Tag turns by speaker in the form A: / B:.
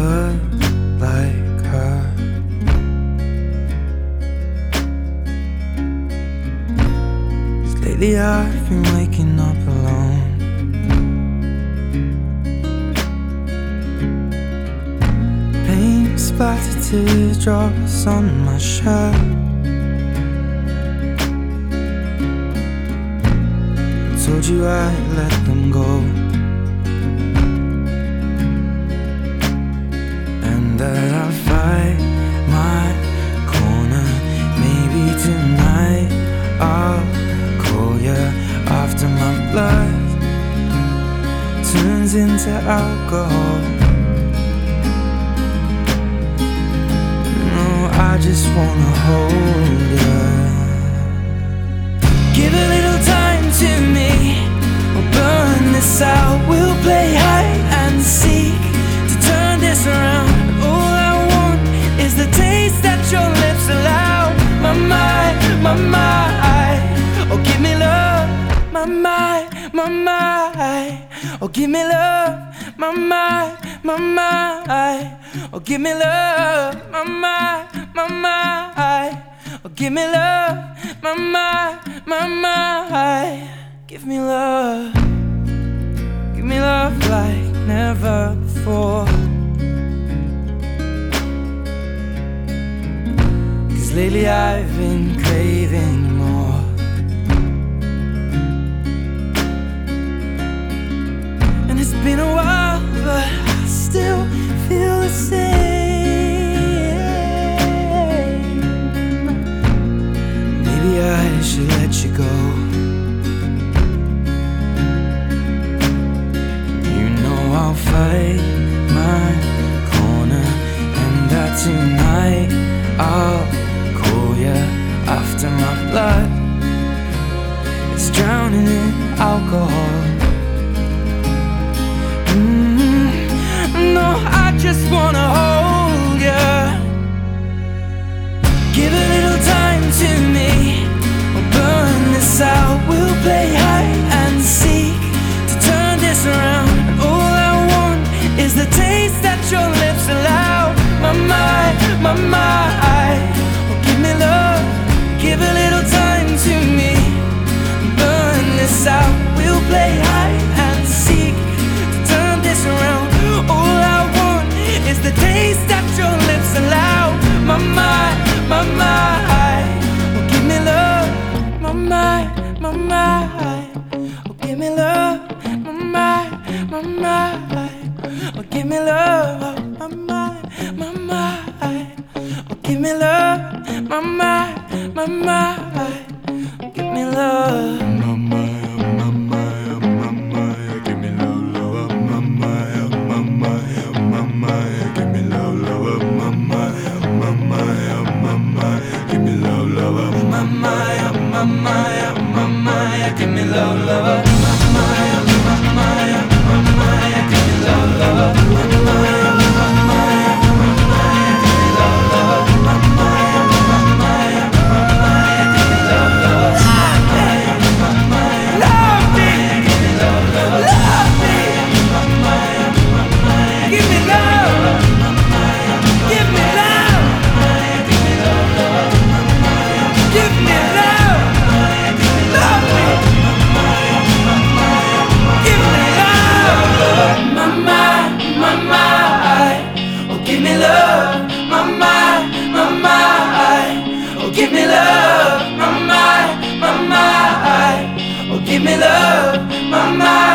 A: look like her. 'Cause lately I've been waking up alone. Paint splattered teardrops on my shirt. I told you I'd let them go, that I'll fight my corner. Maybe tonight I'll call you after my blood turns into alcohol. No, I just wanna hold you. Give a little time to me, we'll burn this out. We'll play hide and seek to turn this around. The taste that your lips allow. My mind, oh give me love. My mind, oh give me love. My mind, oh give me love. My mind, oh give me love. My mind, give me love. Give me love like never before. Lately I've been craving more. And it's been a while, but I still feel the same. Maybe I should let you go. You know I'll fight my corner, and that tonight I'll after my blood is drowning in alcohol. No, I just wanna hold you. Give a little time to me, we'll burn this out. We'll play hide and seek to turn this around. And all I want is the taste that your lips allow. My mind, oh give me love. Give a little time to me, burn this out. We'll play hide and seek to turn this around. All I want is the taste that your lips allow. My mind, oh give me love. My mind, oh give me love. My mind, oh give me love. My mind, oh give me love. My mind, give me love.
B: Give me love, love. Give me love, love. Give me love, love. Give me love, love.
A: Give me love, my mind, oh give me love, my mind.